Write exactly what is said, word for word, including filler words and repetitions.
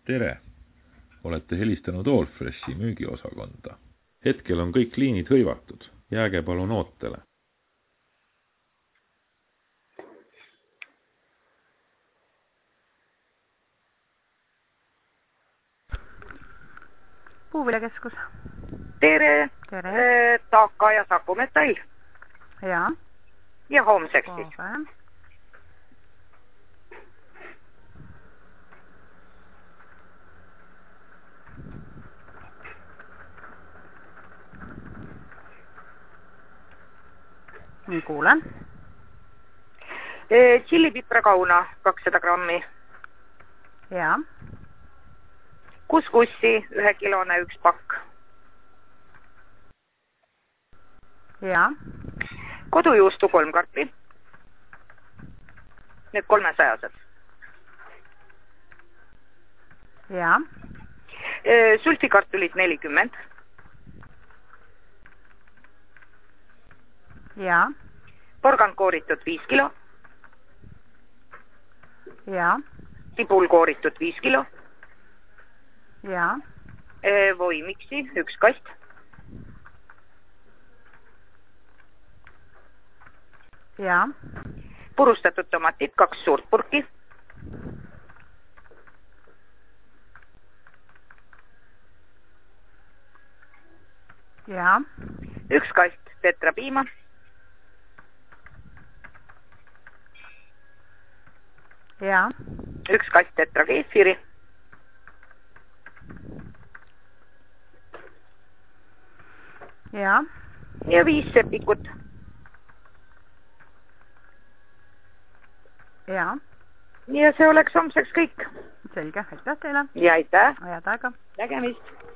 Tere! Olete helistanud Allfreshi müügiosakonda. Hetkel on kõik liinid hõivatud. Jääge palun ootele. Puuviljakeskus. Tere, Tere. Taka ja Saku Metall. Ja. Ja homseks siis. Kohe. Nii kuulen. Tšillipipra-kauna kakssada grammi. Ja. Kuskussi ühe kilone üks pakk. Ja. Kodujuustu kolm karpi. Need kolmesajased. Ja. Sulfikartulit nelikümmend. Ja. Porgand kooritud viis kilo. Ja. Tibul kooritud viis kilo. Ja. Voi miksi üks kast. Ja. Purustatud tomatid kaks suurt purki. Ja. Üks kast tetrapiima. Ja. Üks kast tetrakeefiri. Ja. Ja viis sepikut. Ja. Ja see oleks homseks kõik. Selge, aitäh teile. Ja aitäh. Ajad aega. Nägemist.